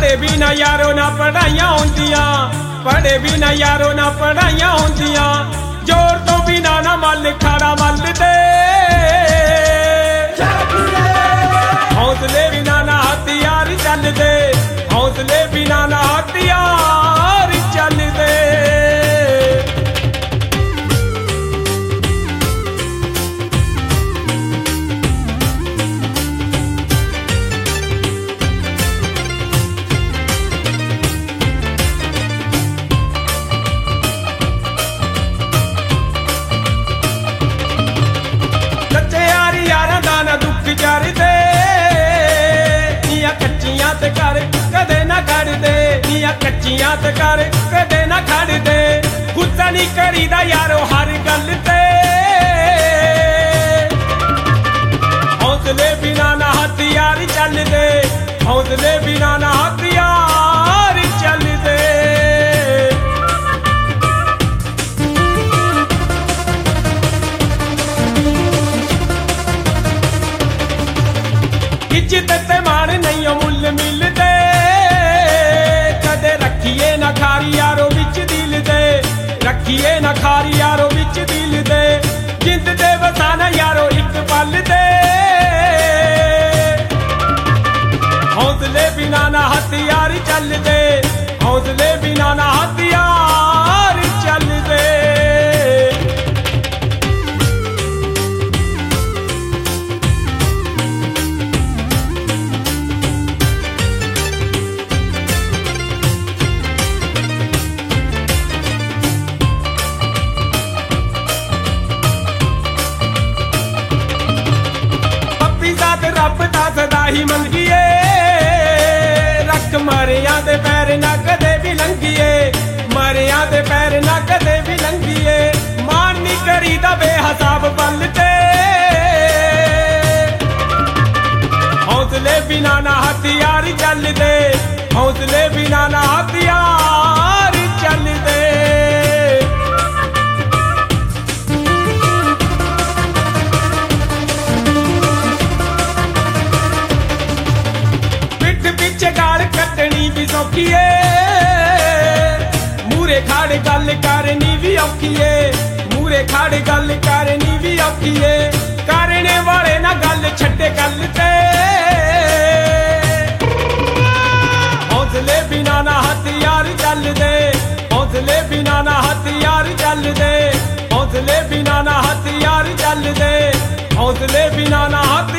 पढ़े भी ना यारो ना पढ़ाइयां होंदियां, पढ़े भी ना यारो ना पढ़ाइयां होंदियां, जोर तो बिना ना मल खाड़ा मल दे, हौसले बिना ना हथियार चल दे, हौसले बिना ना हथियार चल दे। चरदे निया कच्चियां ते कर कदे ना खड़ दे, निया कच्चियां ते कर कदे ना खड़ दे, गुस्सा नहीं करीदा यारो हर गल ते, हौसले बिना ना हथियार चल दे, हौसले बिना ना हथियार चल दे। इज्जत ते मान नहीं मुल मिलदे, कदे रखिए ना खारी यारो विच दिल दे, रखिए ना खारी यारो विच दिल दे, जिंद दे वसाना यारो एक पल दे, हौसले बिना ना हथियार चल दे, हौसले बिना ना हथियार चल दे। रब दा सदा ही मंगिए, रख मरिया दे पैर ना कदे भी लंघिए, मरिया दे पैर ना कदे भी लंघिए, मान नहीं करीदा बेहिसाब बल ते, हौसले बिना ना हथियार चल दे, हौसले बिना ना हथियार चल दे। गाल कटनी भी सौखी है, मूरे खाड़ गल करनी भी औखी है, मूरे खाड़ गल करनी भी औखी है, करने वाले ना गल छड्डे गल ते, हौसले बिना ना हथियार चल दे, हौसले बिना ना हथियार चल दे, हौसले बिना ना हथियार चल दे, हौसले बिना ना हथियार